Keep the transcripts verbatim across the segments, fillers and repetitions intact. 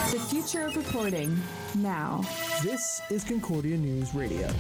The future of reporting now. This is Concordia News Radio.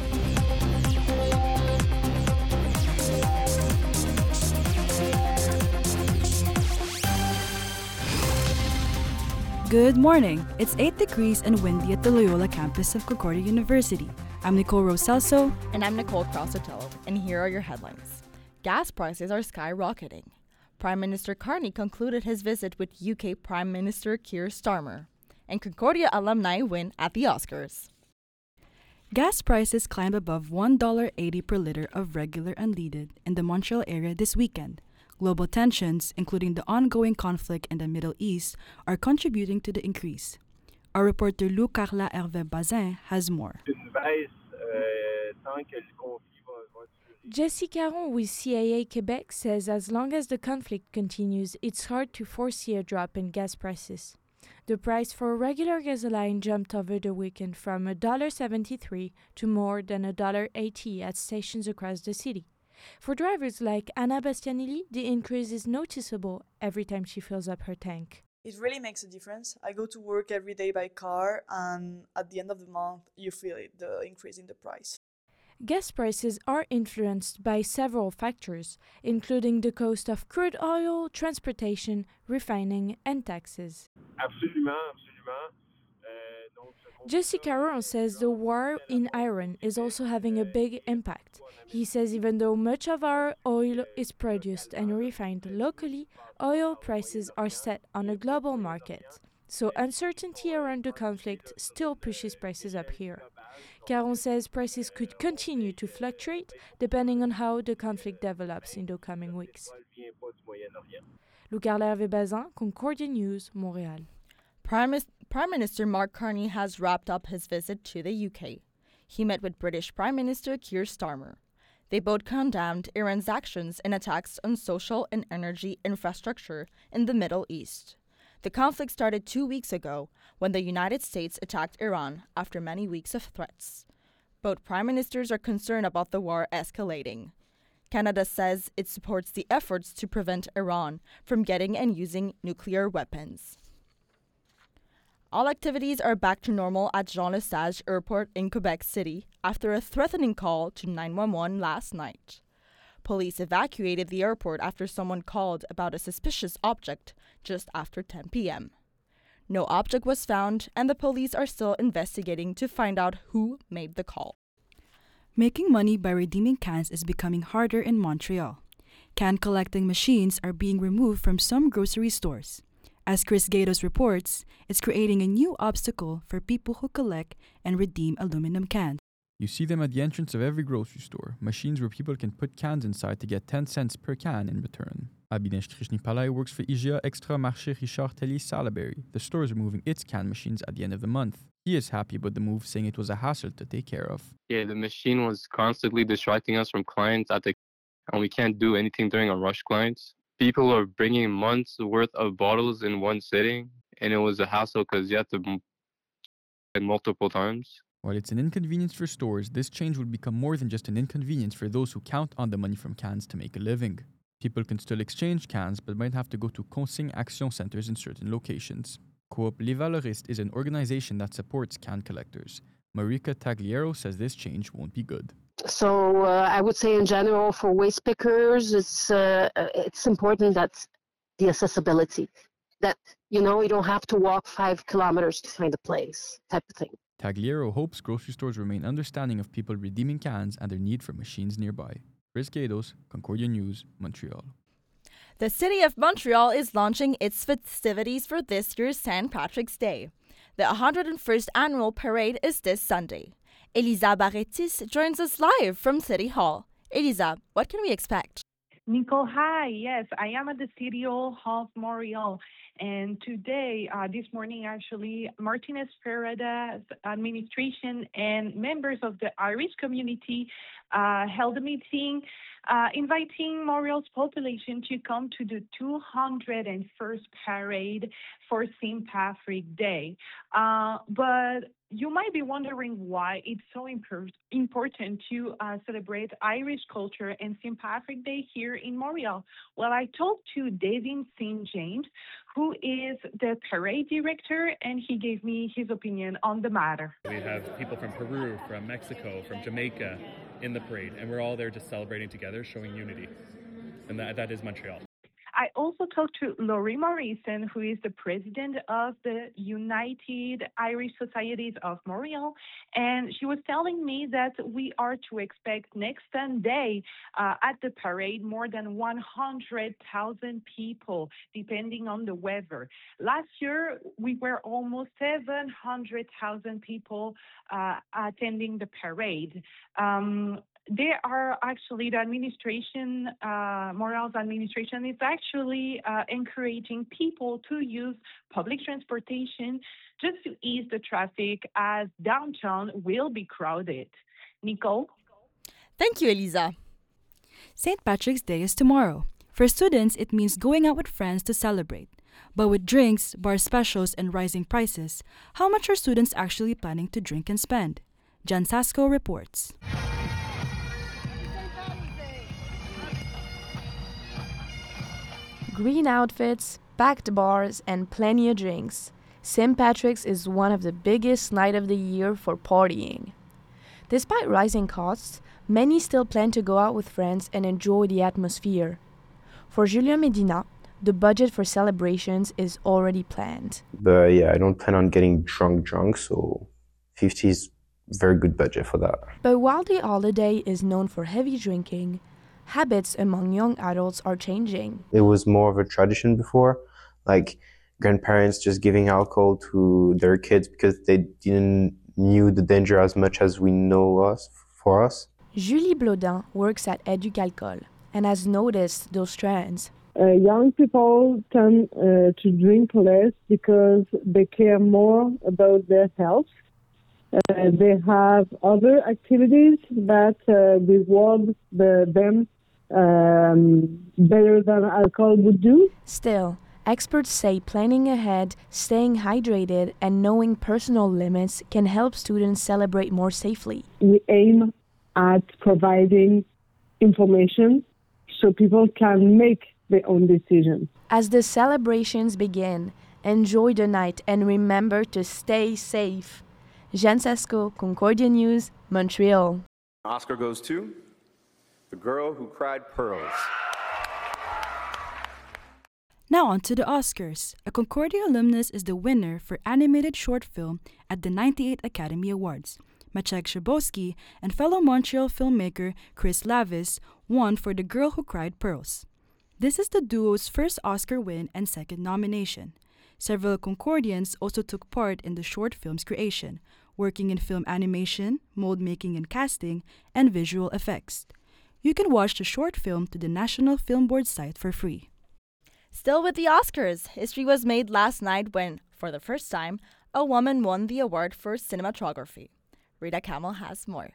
Good morning. It's eight degrees and windy at the Loyola campus of Concordia University. I'm Nicole Rosalso. And I'm Nicole Crossotello. And here are your headlines. Gas prices are skyrocketing. Prime Minister Carney concluded his visit with U K Prime Minister Keir Starmer. And Concordia alumni win at the Oscars. Gas prices climbed above one dollar eighty per liter of regular unleaded in the Montreal area this weekend. Global tensions, including the ongoing conflict in the Middle East, are contributing to the increase. Our reporter Lou Carla Hervé Bazin has more. Jessie Caron with C I A Quebec says as long as the conflict continues, it's hard to foresee a drop in gas prices. The price for regular gasoline jumped over the weekend from one dollar seventy-three to more than one dollar eighty at stations across the city. For drivers like Anna Bastianelli, the increase is noticeable every time she fills up her tank. It really makes a difference. I go to work every day by car, and at the end of the month, you feel it, the increase in the price. Gas prices are influenced by several factors, including the cost of crude oil, transportation, refining, and taxes. Absolument, absolument. Jessie Caron says the war in Iran is also having a big impact. He says even though much of our oil is produced and refined locally, oil prices are set on a global market. So uncertainty around the conflict still pushes prices up here. Caron says prices could continue to fluctuate depending on how the conflict develops in the coming weeks. Lou Carla Hervé Bazin, Concordia News, Montréal. Prime, Prime Minister Mark Carney has wrapped up his visit to the U K. He met with British Prime Minister Keir Starmer. They both condemned Iran's actions and attacks on social and energy infrastructure in the Middle East. The conflict started two weeks ago when the United States attacked Iran after many weeks of threats. Both prime ministers are concerned about the war escalating. Canada says it supports the efforts to prevent Iran from getting and using nuclear weapons. All activities are back to normal at Jean-Lesage Airport in Quebec City after a threatening call to nine one one last night. Police evacuated the airport after someone called about a suspicious object just after ten p.m. No object was found, and the police are still investigating to find out who made the call. Making money by redeeming cans is becoming harder in Montreal. Can collecting machines are being removed from some grocery stores. As Chris Gatos reports, it's creating a new obstacle for people who collect and redeem aluminum cans. You see them at the entrance of every grocery store, machines where people can put cans inside to get ten cents per can in return. Abhinesh Krishnipalai works for I G A Extra Marché Richard Tellier Salaberry. The store is removing its can machines at the end of the month. He is happy about the move, saying it was a hassle to take care of. Yeah, the machine was constantly distracting us from clients at the and we can't do anything during our rush clients. People are bringing months worth of bottles in one sitting, and it was a hassle because you had to m- multiple times. While it's an inconvenience for stores, this change will become more than just an inconvenience for those who count on the money from cans to make a living. People can still exchange cans, but might have to go to consigne action centers in certain locations. Coop Les Valoristes is an organization that supports can collectors. Marika Tagliero says this change won't be good. So uh, I would say in general for waste pickers, it's uh, it's important that the accessibility, that, you know, you don't have to walk five kilometers to find a place type of thing. Tagliero hopes grocery stores remain understanding of people redeeming cans and their need for machines nearby. Chris Gatos, Concordia News, Montreal. The City of Montreal is launching its festivities for this year's Saint Patrick's Day. The one hundred first annual parade is this Sunday. Elisa Barretis joins us live from City Hall. Elisa, what can we expect? Nicole, hi. Yes, I am at the City Hall of Montreal. And today, uh, this morning, actually, Martinez Ferreira's administration and members of the Irish community uh, held a meeting uh, inviting Montreal's population to come to the two hundred first parade for Saint Patrick's Day. Uh, but you might be wondering why it's so imp- important to uh, celebrate Irish culture and Saint Patrick's Day here in Montreal. Well, I talked to David Saint James, who is the parade director, and he gave me his opinion on the matter. We have people from Peru, from Mexico, from Jamaica in the parade, and we're all there just celebrating together, showing unity. And that, that is Montreal. I also talked to Laurie Morrison, who is the president of the United Irish Societies of Montreal, and she was telling me that we are to expect next Sunday uh, at the parade more than one hundred thousand people, depending on the weather. Last year, we were almost seven hundred thousand people uh, attending the parade. Um, They are actually, the administration, uh, Montreal's administration is actually uh, encouraging people to use public transportation just to ease the traffic, as downtown will be crowded. Nicole? Thank you, Elisa. Saint Patrick's Day is tomorrow. For students, it means going out with friends to celebrate. But with drinks, bar specials, and rising prices, how much are students actually planning to drink and spend? Jan Sasko reports. Green outfits, packed bars, and plenty of drinks. Saint Patrick's is one of the biggest night of the year for partying. Despite rising costs, many still plan to go out with friends and enjoy the atmosphere. For Julien Medina, the budget for celebrations is already planned. But yeah, I don't plan on getting drunk drunk, so fifty is very good budget for that. But while the holiday is known for heavy drinking, habits among young adults are changing. It was more of a tradition before, like grandparents just giving alcohol to their kids because they didn't knew the danger as much as we know us for us. Julie Blodin works at Educalcool and has noticed those trends. Uh, young people tend uh, to drink less because they care more about their health. Uh, they have other activities that uh, reward the, them um, better than alcohol would do. Still, experts say planning ahead, staying hydrated, and knowing personal limits can help students celebrate more safely. We aim at providing information so people can make their own decisions. As the celebrations begin, enjoy the night and remember to stay safe. Jeanne Sasko, Concordia News, Montreal. Oscar goes to The Girl Who Cried Pearls. Now on to the Oscars. A Concordia alumnus is the winner for animated short film at the ninety-eighth Academy Awards. Maciek Szybowski and fellow Montreal filmmaker Chris Lavis won for The Girl Who Cried Pearls. This is the duo's first Oscar win and second nomination. Several Concordians also took part in the short film's creation, working in film animation, mold making and casting, and visual effects. You can watch the short film to the National Film Board site for free. Still with the Oscars, history was made last night when, for the first time, a woman won the award for cinematography. Rita Camel has more.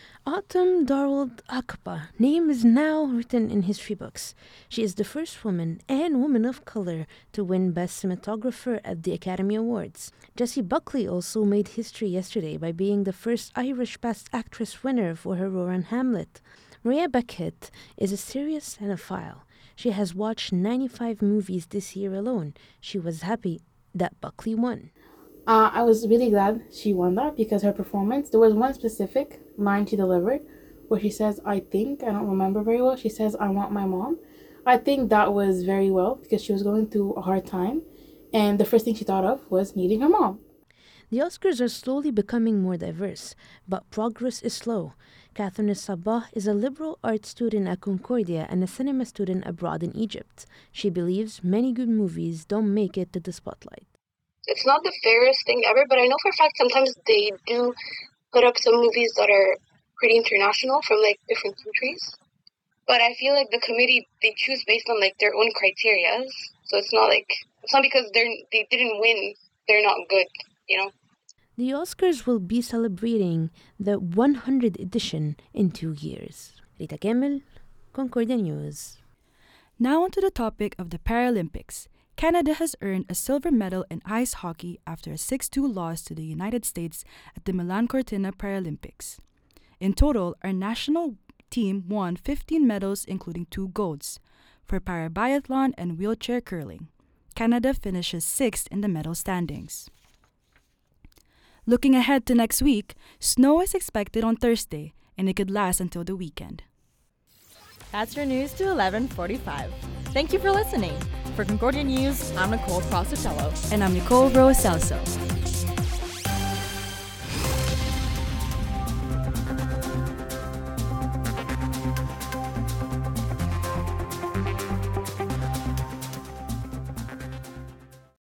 Autumn Darwald Akpa name is now written in history books. She is the first woman and woman of color to win Best Cinematographer at the Academy Awards. Jessie Buckley also made history yesterday by being the first Irish Best Actress winner for her role in Hamlet. Maria Beckett is a serious cinephile. She has watched ninety-five movies this year alone. She was happy that Buckley won. Uh, I was really glad she won that because her performance, there was one specific line she delivered where she says, I think, I don't remember very well, she says, I want my mom. I think that was very well because she was going through a hard time and the first thing she thought of was needing her mom. The Oscars are slowly becoming more diverse, but progress is slow. Catherine Sabah is a liberal arts student at Concordia and a cinema student abroad in Egypt. She believes many good movies don't make it to the spotlight. It's not the fairest thing ever, but I know for a fact sometimes they do put up some movies that are pretty international from like different countries. But I feel like the committee, they choose based on like their own criteria. So it's not like, it's not because they're, they didn't win, they're not good, you know? The Oscars will be celebrating the one hundredth edition in two years. Rita Kemmel, Concordia News. Now onto the topic of the Paralympics. Canada has earned a silver medal in ice hockey after a six two loss to the United States at the Milan Cortina Paralympics. In total, our national team won fifteen medals, including two golds, for parabiathlon and wheelchair curling. Canada finishes sixth in the medal standings. Looking ahead to next week, snow is expected on Thursday, and it could last until the weekend. That's your news to eleven forty-five. Thank you for listening. For Concordia News, I'm Nicole Crosatello. And I'm Nicole Rose Celso.